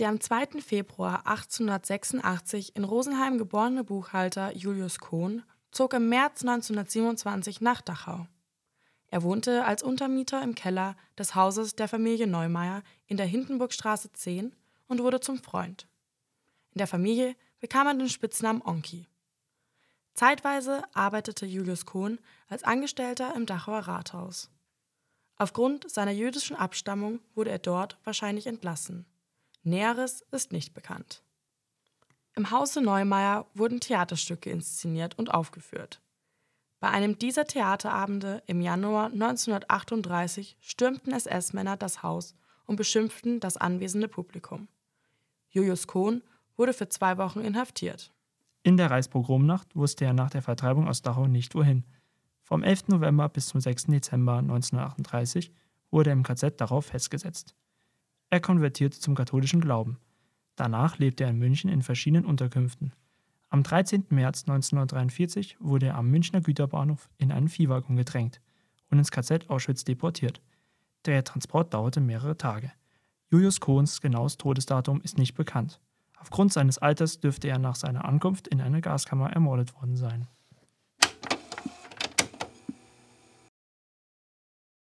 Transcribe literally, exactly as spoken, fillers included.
Der am zweiten Februar achtzehnhundertsechsundachtzig in Rosenheim geborene Buchhalter Julius Kohn zog im März neunzehnhundertsiebenundzwanzig nach Dachau. Er wohnte als Untermieter im Keller des Hauses der Familie Neumeier in der Hindenburgstraße zehn und wurde zum Freund. In der Familie bekam er den Spitznamen Onki. Zeitweise arbeitete Julius Kohn als Angestellter im Dachauer Rathaus. Aufgrund seiner jüdischen Abstammung wurde er dort wahrscheinlich entlassen. Näheres ist nicht bekannt. Im Hause Neumeier wurden Theaterstücke inszeniert und aufgeführt. Bei einem dieser Theaterabende im Januar neunzehnhundertachtunddreißig stürmten S S-Männer das Haus und beschimpften das anwesende Publikum. Julius Kohn wurde für zwei Wochen inhaftiert. In der Reichspogromnacht wusste er nach der Vertreibung aus Dachau nicht wohin. Vom elften November bis zum sechsten Dezember neunzehnhundertachtunddreißig wurde er im K Z Dachau festgesetzt. Er konvertierte zum katholischen Glauben. Danach lebte er in München in verschiedenen Unterkünften. Am dreizehnten März neunzehnhundertdreiundvierzig wurde er am Münchner Güterbahnhof in einen Viehwaggon gedrängt und ins K Z Auschwitz deportiert. Der Transport dauerte mehrere Tage. Julius Kohns genaues Todesdatum ist nicht bekannt. Aufgrund seines Alters dürfte er nach seiner Ankunft in einer Gaskammer ermordet worden sein.